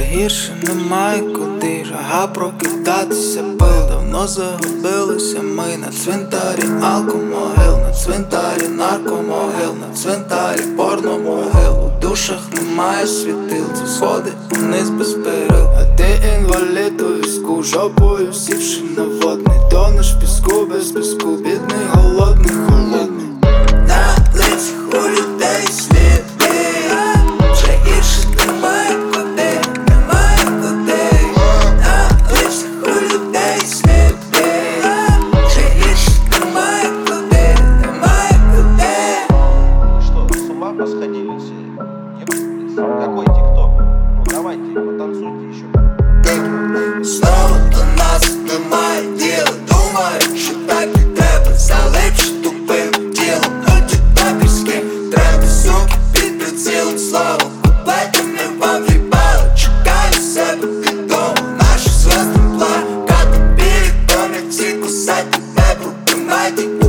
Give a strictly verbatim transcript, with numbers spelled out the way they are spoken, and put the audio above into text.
гірше немає куди. Жага прокидатися пил. Давно загубилися ми на цвинтарі алкомогил, на цвинтарі наркомогил, на цвинтарі порномогил. У душах немає світил, це сходить вниз без перил. А ти інвалід у візку, жопою сівши на водний. Тонеш в піску без піску, бідний, голодний, холодний. На лицях у людей сліди, вже гірше немає куди, немає куди. На лицях у людей сліди, вже гірше немає куди, немає куди. Что, с ума посходили все? Какой тикток? Ну давайте, потанцуйте еще. Знову до нас немає діла. Думаю, що так і треба, залипши тупим ділом. Ну ті папірські тренди, суки під прицілом словом. Куплетами вам в'їбали, чекаю себе під домом. Наші зв'язки плакати білі, то не ці кусати тебе, приймайте.